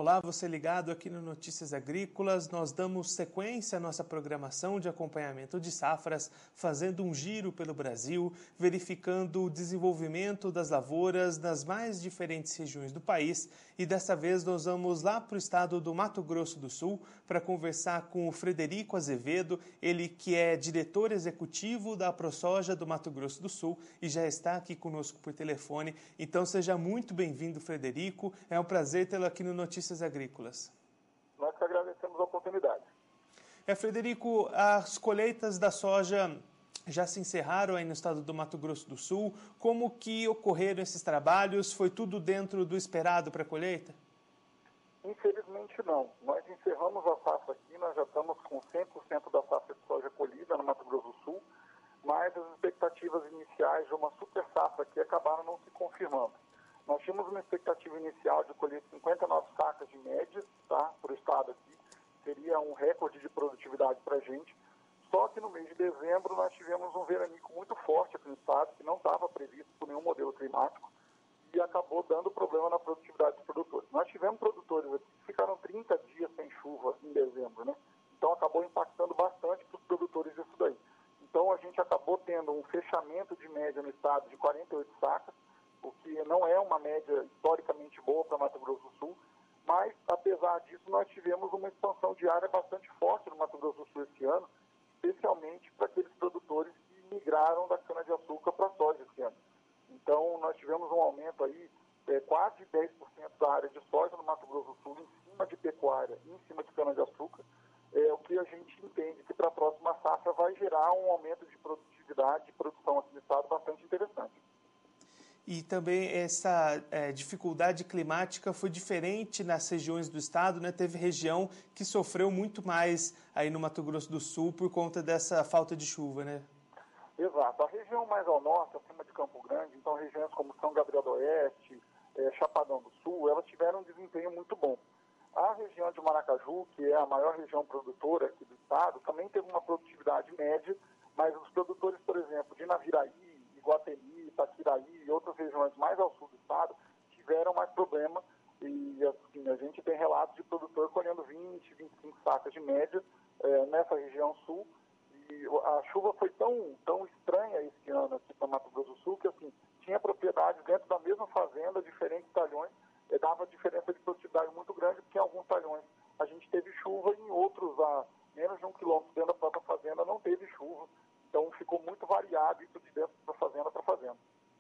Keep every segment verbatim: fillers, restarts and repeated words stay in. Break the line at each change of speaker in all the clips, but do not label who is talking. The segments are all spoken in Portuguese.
olá, você ligado aqui no Notícias Agrícolas. Nós damos sequência à nossa programação de acompanhamento de safras, fazendo um giro pelo Brasil, verificando o desenvolvimento das lavouras nas mais diferentes regiões do país. E dessa vez nós vamos lá para o estado do Mato Grosso do Sul para conversar com o Frederico Azevedo, ele que é diretor executivo da ProSoja do Mato Grosso do Sul e já está aqui conosco por telefone. Então seja muito bem-vindo, Frederico. É um prazer tê-lo aqui no Notícias Agrícolas.
Nós que agradecemos a oportunidade.
É, Frederico, as colheitas da soja já se encerraram aí no estado do Mato Grosso do Sul. Como que ocorreram esses trabalhos? Foi tudo dentro do esperado para a colheita?
Infelizmente não. Nós encerramos a safra aqui, nós já estamos com cem por cento da safra de soja colhida no Mato Grosso do Sul, mas as expectativas iniciais de uma super safra aqui acabaram não se confirmando. Nós tínhamos uma expectativa inicial de colher cinquenta e nove sacas de média, tá, para o estado aqui. Seria um recorde de produtividade para a gente. Só que no mês de dezembro nós tivemos um veranico muito forte aqui no estado, que não estava previsto por nenhum modelo climático, e acabou dando problema na produtividade dos produtores. Nós tivemos produtores aqui que ficaram trinta dias sem chuva em dezembro, né? Então acabou impactando bastante para os produtores isso daí. Então a gente acabou tendo um fechamento de média no estado de quarenta e oito sacas, o que não é uma média historicamente boa para Mato Grosso do Sul, mas apesar disso nós tivemos uma expansão de área bastante forte no Mato Grosso do Sul esse ano, especialmente para aqueles produtores que migraram da cana-de-açúcar para a soja esse ano. Então nós tivemos um aumento aí, é, quase dez por cento da área de soja no Mato Grosso do Sul em cima de pecuária, em cima de cana-de-açúcar, é o que a gente entende que para a próxima safra vai gerar um aumento de produtividade e produção aqui no estado bastante interessante.
E também essa é, dificuldade climática foi diferente nas regiões do estado, né? Teve região que sofreu muito mais aí no Mato Grosso do Sul por conta dessa falta de chuva, né?
Exato. A região mais ao norte, acima de Campo Grande, então regiões como São Gabriel do Oeste, é, Chapadão do Sul, elas tiveram um desempenho muito bom. A região de Maracaju, que é a maior região produtora aqui do estado, também teve uma produtividade média, mas os produtores, por exemplo, de Naviraí, Iguatemi, Itaquiraí e outras regiões mais ao sul do estado tiveram mais problema e assim, a gente tem relatos de produtor colhendo vinte, vinte e cinco sacas de média é, nessa região sul e a chuva foi tão, tão estranha esse ano aqui para Mato Grosso do Sul que assim, tinha propriedades dentro da mesma fazenda, diferentes talhões, e dava diferença de produtividade muito grande porque em alguns talhões a gente teve chuva e em outros a menos de um quilômetro dentro da própria fazenda não teve chuva. Então ficou muito variado isso de dentro da fazenda para fazenda.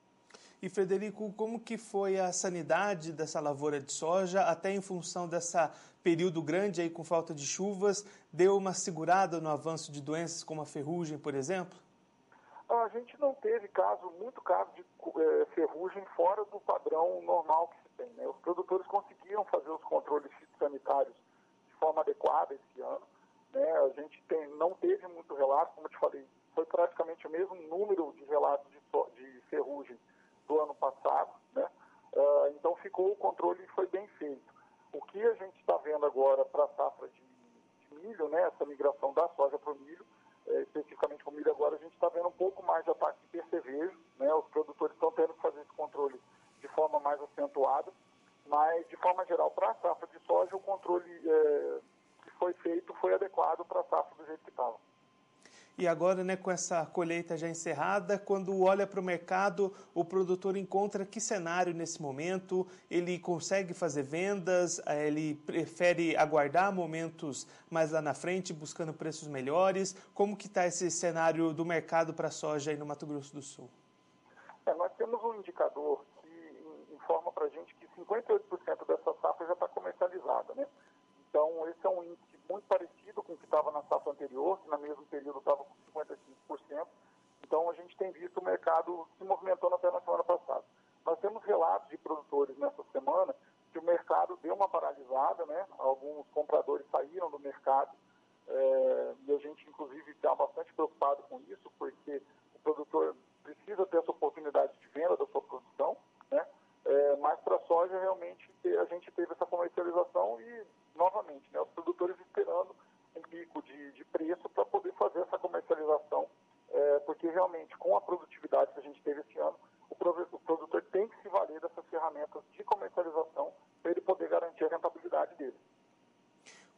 E Frederico, como que foi a sanidade dessa lavoura de soja, até em função dessa período grande aí com falta de chuvas, deu uma segurada no avanço de doenças como a ferrugem, por exemplo?
A gente não teve caso, muito caso de é, ferrugem fora do padrão normal que se tem, né? Os produtores conseguiram fazer os controles fitossanitários de forma adequada esse ano, né? A gente tem, não teve muito relato, como eu te falei, foi praticamente o mesmo número de relatos de, de ferrugem do ano passado, né? Uh, então ficou, o controle foi bem feito. O que a gente está vendo agora para a safra de, de milho, né? Essa migração da soja para o milho, é, especificamente com o milho agora, a gente está vendo um pouco mais de ataque de percevejo, né? Os produtores estão tendo que fazer esse controle de forma mais acentuada, mas de forma geral, para a safra de soja, o controle é, que foi feito foi adequado para a safra do jeito que estava.
E agora, né, com essa colheita já encerrada, quando olha para o mercado, o produtor encontra que cenário nesse momento? Ele consegue fazer vendas? Ele prefere aguardar momentos mais lá na frente, buscando preços melhores? Como que está esse cenário do mercado para a soja aí no Mato Grosso do Sul?
É, nós temos um indicador que informa para a gente que cinquenta e oito por cento dessa safra já está comercializada, né? Então, esse é um índice muito parecido com o que estava na safra anterior, que no mesmo período estava com cinquenta e cinco por cento. Então, a gente tem visto o mercado se movimentando até na semana passada. Nós temos relatos de produtores nessa semana que o mercado deu uma paralisada, né? Alguns compradores saíram do mercado é, e a gente, inclusive, está bastante preocupado com isso, porque o produtor precisa ter essa oportunidade de venda da sua produção, né? É, mas para a soja, realmente, a gente teve essa comercialização e novamente, né, os produtores esperando um pico de, de preço para poder fazer essa comercialização, é, porque realmente com a produtividade que a gente teve esse ano, o, o produtor tem que se valer dessas ferramentas de comercialização para ele poder garantir a rentabilidade dele.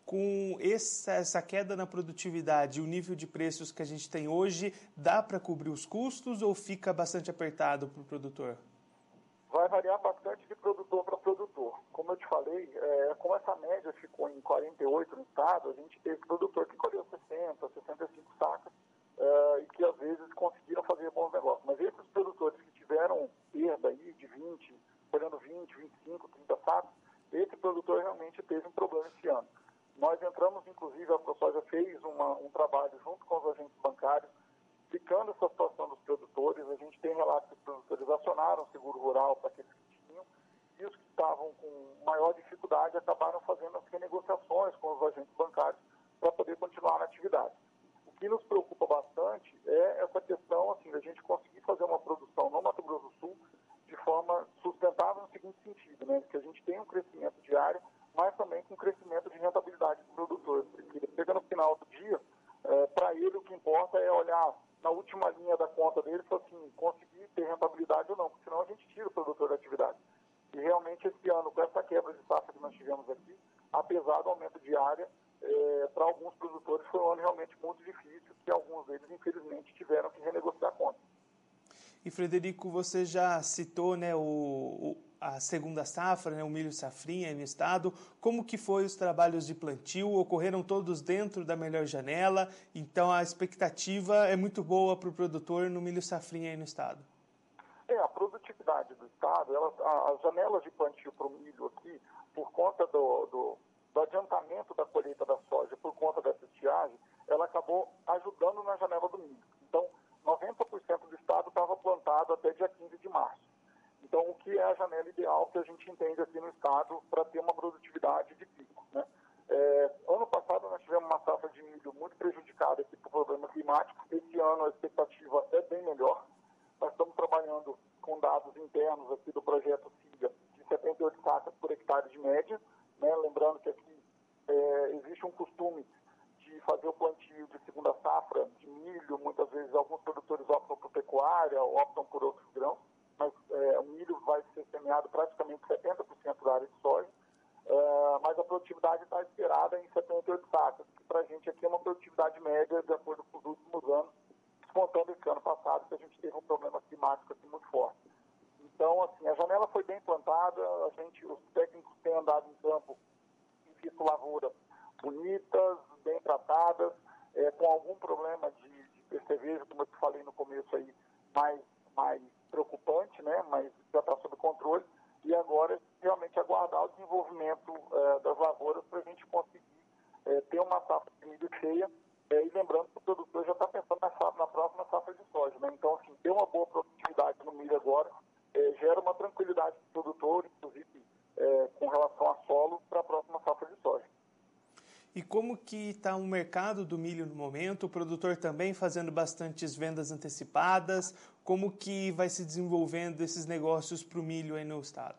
com essa, essa queda na produtividade, o nível de preços que a gente tem hoje, dá para cobrir os custos ou fica bastante apertado para o produtor?
Vai variar bastante de produtor para produtor. Como eu te falei, é, como essa média ficou em quarenta e oito no estado, a gente teve produtor que colheu sessenta, sessenta e cinco sacas é, e que às vezes conseguiram fazer bons negócios. Mas esses produtores que tiveram perda aí de vinte, colhendo vinte, vinte e cinco, trinta sacos, esse produtor realmente teve um problema esse ano. Nós entramos, inclusive, a ProSoja fez uma, um trabalho junto com os agentes bancários, explicando essa situação dos produtores. A gente tem relatos que os produtores acionaram o seguro rural para aqueles que tinham, e os que estavam com maior dificuldade acabaram fazendo as renegociações com os agentes bancários para poder continuar na atividade. O que nos preocupa bastante é essa questão assim, da gente conseguir fazer uma produção no Mato Grosso do Sul de forma sustentável no seguinte sentido, né? Que a gente tem um crescimento diário, mas também com crescimento de rentabilidade do produtor. Porque chega no final do dia, é, para ele o que importa é olhar na última linha da conta dele e falar assim, conseguir ter rentabilidade ou não, porque senão a gente tira o produtor da atividade. E realmente esse ano, com essa quebra de safra que nós tivemos aqui, apesar do aumento de área, é, para alguns produtores foi um ano realmente muito difícil, que alguns deles, infelizmente, tiveram que renegociar a conta.
E, Frederico, você já citou, né, o, o, a segunda safra, né, o milho safrinha no estado. Como que foi os trabalhos de plantio? Ocorreram todos dentro da melhor janela, então a expectativa é muito boa para o produtor no milho safrinha aí no estado.
É, a produtividade do estado, ela, a, as janelas de plantio para o milho aqui, por conta do, do, do adiantamento da colheita da soja, por conta dessa estiagem, ela acabou ajudando na janela do milho. Então, noventa por cento do estado estava plantado até dia quinze de março. Então, o que é a janela ideal que a gente entende aqui no estado para ter uma produtividade de pico, né? É, ano passado nós tivemos uma safra de milho muito prejudicada aqui por problema climático. Esse ano a expectativa é bem melhor. Nós estamos trabalhando com dados internos aqui do projeto SIGA de setenta e oito sacas por hectare de média, né? Lembrando que aqui é, existe um costume de fazer o plantio de segunda safra de milho. Muitas vezes alguns produtores optam por pecuária, optam por outros grãos, mas é, o milho vai ser semeado praticamente setenta por cento da área de soja, é, mas a produtividade está esperada em setenta e oito sacas, que para a gente aqui é uma produtividade média de acordo com os últimos anos, descontando esse ano passado, que a gente teve um problema climático aqui muito forte. Então, assim, a janela foi bem plantada, a gente, os técnicos têm andado em campo e visto lavouras bonitas, bem tratadas, é, com algum problema de, de percevejo, como eu te falei no começo aí, mais, mais preocupante, né? Mas já está sob controle. E agora, realmente, aguardar o desenvolvimento é, das lavouras para a gente conseguir é, ter uma safra de milho cheia. É, e lembrando que o produtor já está pensando na, safra, na próxima safra de soja, né? Então, assim, ter uma boa produtividade no milho agora é, gera uma tranquilidade para o produtor, inclusive é, com relação a solo, para a próxima safra de soja.
E como que está o mercado do milho no momento? O produtor também fazendo bastantes vendas antecipadas. Como que vai se desenvolvendo esses negócios para o milho aí no estado?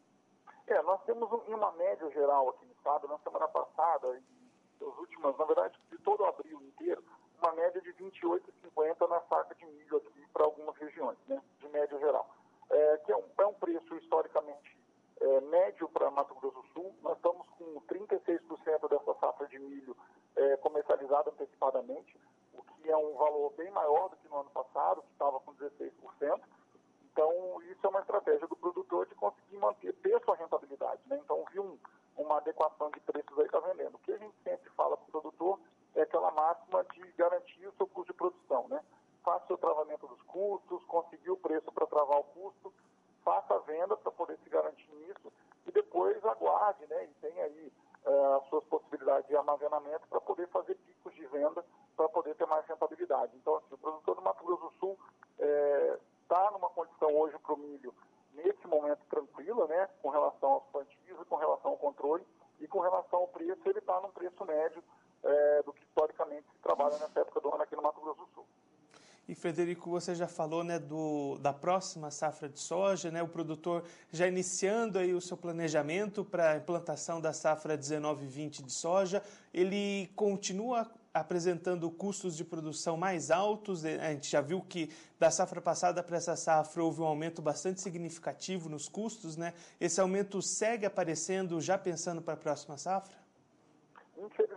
É, nós temos um, uma média geral aqui no estado, na semana passada, e as últimas, na verdade, de todo o abril inteiro, uma média de vinte e oito reais e cinquenta centavos na saca de milho aqui para algumas regiões, né, de média geral. É, que é um, é um preço historicamente é, médio para Mato Grosso do Sul. Nós estamos com trinta e seis por cento dessa safra de milho é, comercializada antecipadamente, o que é um valor bem maior do que no ano passado, que estava com dezesseis por cento. Então, isso é uma estratégia do produtor de conseguir manter, ter sua rentabilidade, né? Então, viu um, uma adequação de preços aí, está vendendo. O que a gente sempre fala para o produtor é aquela máxima de garantir o seu custo de produção, né? Faça o seu travamento dos custos, conseguir o preço para travar o custo, faça a venda para poder se garantir nisso e depois aguarde, né? E tem aí uh, as suas possibilidades de armazenamento para poder fazer picos de venda, para poder ter mais rentabilidade. Então, assim, o produtor do Mato Grosso do Sul está é, numa condição hoje para o milho, nesse momento, tranquila, né? Com relação aos plantios, com relação ao controle e com relação ao preço, ele está num preço médio é, do que historicamente se trabalha nessa época do ano aqui no Mato Grosso do Sul.
E, Frederico, você já falou, né, do, da próxima safra de soja, né, o produtor já iniciando aí o seu planejamento para a implantação da safra dezenove vinte de soja. Ele continua apresentando custos de produção mais altos. A gente já viu que da safra passada para essa safra houve um aumento bastante significativo nos custos, né? Esse aumento segue aparecendo já pensando para a próxima safra?
Infelizmente,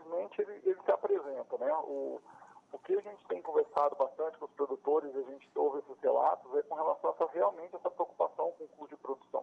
né? O, o que a gente tem conversado bastante com os produtores, a gente ouve esses relatos, é com relação a essa, realmente essa preocupação com o custo de produção.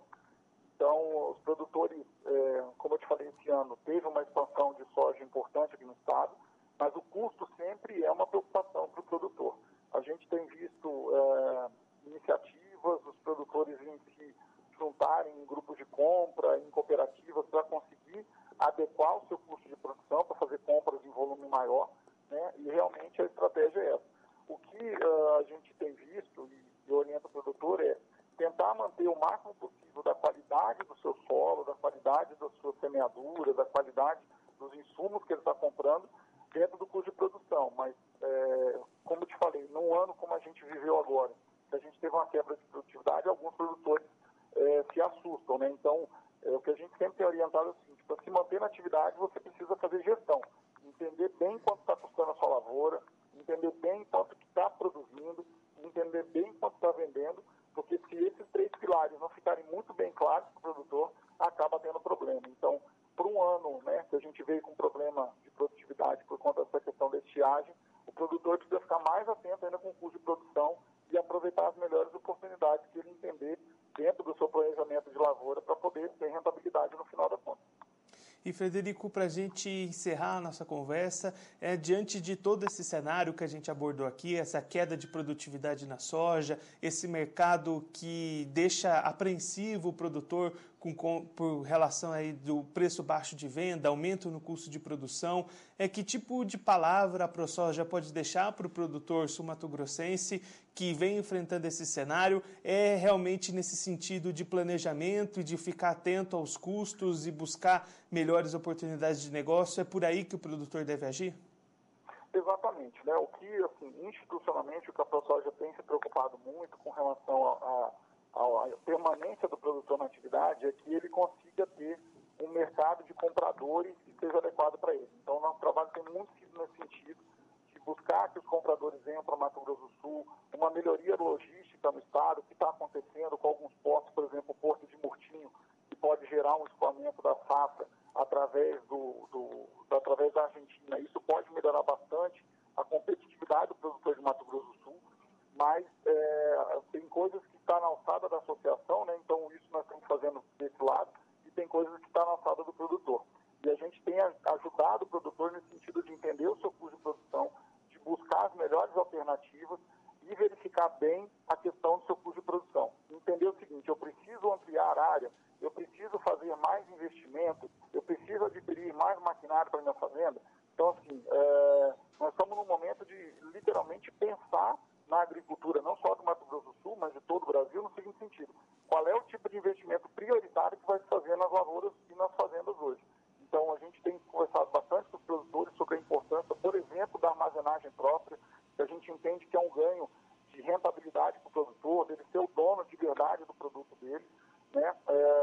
Então, os produtores, é, como eu te falei, esse ano teve uma expansão de soja importante aqui no estado, mas o custo sempre é uma preocupação para o produtor. A gente tem visto é, iniciativas, os produtores em se juntarem em grupos de compra, em cooperativas, para conseguir adequar o seu custo de produção, para fazer compras em volume maior, né? E realmente a estratégia é essa. O que uh, a gente tem visto e, e orienta o produtor é tentar manter o máximo possível da qualidade do seu solo, da qualidade da sua semeadura, da qualidade dos insumos que ele está comprando dentro do custo de produção. Mas, é, como eu te falei, num ano como a gente viveu agora, que a gente teve uma quebra de produtividade, alguns produtores é, se assustam, né? Então, é, o que a gente sempre tem orientado é o seguinte: para se manter na atividade, você precisa fazer gestão, entender bem quanto está custando a sua lavoura, entender bem quanto que está produzindo, entender bem quanto está vendendo, porque se esses três pilares não ficarem muito bem claros para o produtor, acaba tendo problema. Então, por um ano, né, que a gente veio com problema de produtividade por conta dessa questão da estiagem, o produtor precisa ficar mais atento ainda com o custo de produção e aproveitar as melhores oportunidades que ele entender dentro do seu planejamento de lavoura para poder ter rentabilidade no final da conta.
E, Frederico, para a gente encerrar a nossa conversa, é, diante de todo esse cenário que a gente abordou aqui, essa queda de produtividade na soja, esse mercado que deixa apreensivo o produtor com, com, por relação aí do preço baixo de venda, aumento no custo de produção, é que tipo de palavra a ProSoja pode deixar para o produtor sul-mato-grossense que vem enfrentando esse cenário? É realmente nesse sentido de planejamento e de ficar atento aos custos e buscar melhores oportunidades de negócio? É por aí que o produtor deve agir?
Exatamente, né? O que, assim, institucionalmente, o que a ProSoja tem se preocupado muito com relação a, a, a permanência do produtor na atividade é que ele consiga ter um mercado de compradores que seja adequado para ele. Então, o nosso trabalho tem muito sido nesse sentido, de buscar que os compradores venham para Mato Grosso do Sul, uma melhoria logística no estado, que está acontecendo com alguns portos, por exemplo, o Porto de Murtinho, que pode gerar um escoamento da safra através, do, do, através da Argentina. Isso pode melhorar bastante a competitividade do produtor de Mato Grosso do Sul, mas é, tem coisas que estão na alçada da associação, né? Então isso nós estamos fazendo desse lado, e tem coisas que estão na alçada do produtor. E a gente tem ajudado o produtor nesse sentido de entender o seu custo de produção, de buscar as melhores alternativas e verificar bem a questão do seu custo de produção. Entender o seguinte: eu preciso ampliar a área, eu preciso fazer mais investimento, eu preciso adquirir mais maquinário para a minha fazenda. Então, assim, é, nós estamos num momento de literalmente pensar na agricultura, não só do Mato Grosso do Sul, mas de todo o Brasil, no seguinte sentido: qual é o tipo de investimento prioritário que vai se fazer nas lavouras e nas fazendas hoje? Então, a gente tem conversado bastante com os produtores sobre a importância, por exemplo, da armazenagem própria, que a gente entende que é um ganho de rentabilidade para o produtor, dele ser o dono de verdade do produto dele, né?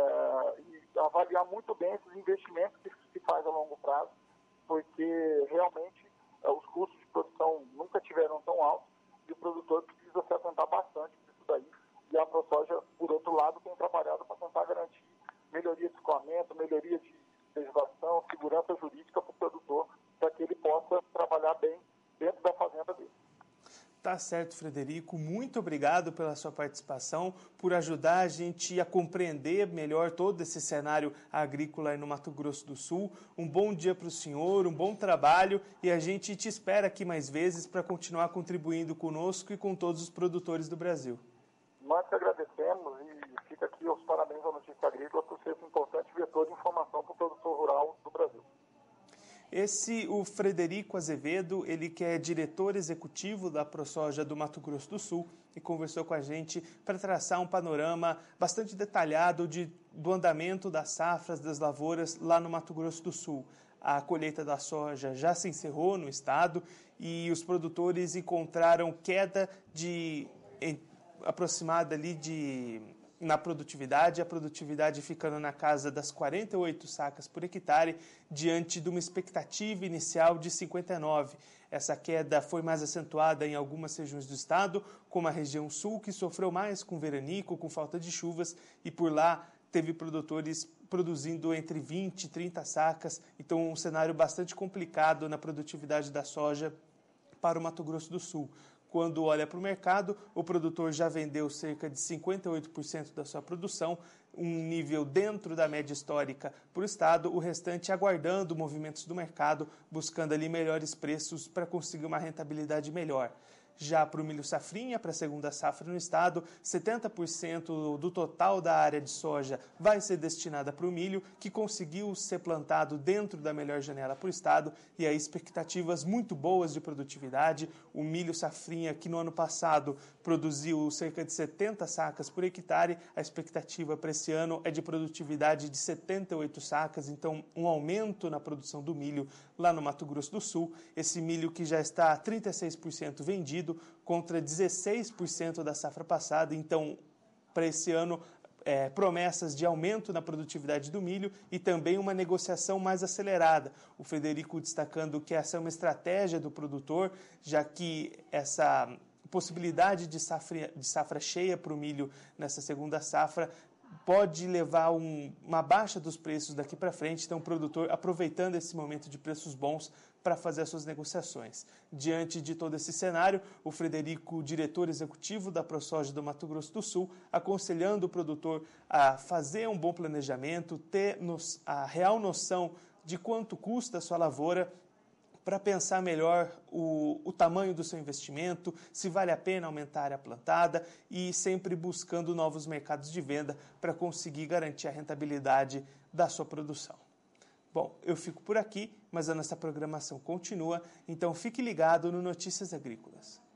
É, e avaliar muito bem esses investimentos que se faz a longo prazo, porque realmente é, os custos de produção nunca tiveram tão altos e o produtor precisa se atentar bastante nisso daí. E a ProSoja, por outro lado, tem trabalhado para tentar garantir melhoria de escoamento, melhoria de legislação, segurança jurídica para o produtor, para que ele possa trabalhar bem dentro da fazenda dele.
Tá certo, Frederico. Muito obrigado pela sua participação, por ajudar a gente a compreender melhor todo esse cenário agrícola aí no Mato Grosso do Sul. Um bom dia para o senhor, um bom trabalho, e a gente te espera aqui mais vezes para continuar contribuindo conosco e com todos os produtores do Brasil.
Nós que agradecemos e fica aqui os parabéns à Notícia Agrícola por ser um importante vetor de informação para o produtor rural do Brasil.
Esse, o Frederico Azevedo, ele que é diretor executivo da ProSoja do Mato Grosso do Sul e conversou com a gente para traçar um panorama bastante detalhado de, do andamento das safras das lavouras lá no Mato Grosso do Sul. A colheita da soja já se encerrou no estado e os produtores encontraram queda de em, aproximada ali de... na produtividade, a produtividade ficando na casa das quarenta e oito sacas por hectare, diante de uma expectativa inicial de cinquenta e nove. Essa queda foi mais acentuada em algumas regiões do estado, como a região sul, que sofreu mais com veranico, com falta de chuvas, e por lá teve produtores produzindo entre vinte e trinta sacas, então um cenário bastante complicado na produtividade da soja para o Mato Grosso do Sul. Quando olha para o mercado, o produtor já vendeu cerca de cinquenta e oito por cento da sua produção, um nível dentro da média histórica para o estado, o restante aguardando movimentos do mercado, buscando ali melhores preços para conseguir uma rentabilidade melhor. Já para o milho safrinha, para a segunda safra no estado, setenta por cento do total da área de soja vai ser destinada para o milho, que conseguiu ser plantado dentro da melhor janela para o estado, e aí expectativas muito boas de produtividade. O milho safrinha, que no ano passado produziu cerca de setenta sacas por hectare, a expectativa para esse ano é de produtividade de setenta e oito sacas, então um aumento na produção do milho lá no Mato Grosso do Sul. Esse milho que já está a trinta e seis por cento vendido, contra dezesseis por cento da safra passada. Então, para esse ano, é, promessas de aumento na produtividade do milho e também uma negociação mais acelerada. O Frederico destacando que essa é uma estratégia do produtor, já que essa possibilidade de safra, de safra cheia para o milho nessa segunda safra pode levar um, uma baixa dos preços daqui para frente, então o produtor aproveitando esse momento de preços bons para fazer as suas negociações. Diante de todo esse cenário, o Frederico, diretor executivo da ProSoja do Mato Grosso do Sul, aconselhando o produtor a fazer um bom planejamento, ter nos, a real noção de quanto custa a sua lavoura, para pensar melhor o, o tamanho do seu investimento, se vale a pena aumentar a área plantada e sempre buscando novos mercados de venda para conseguir garantir a rentabilidade da sua produção. Bom, eu fico por aqui, mas a nossa programação continua, então fique ligado no Notícias Agrícolas.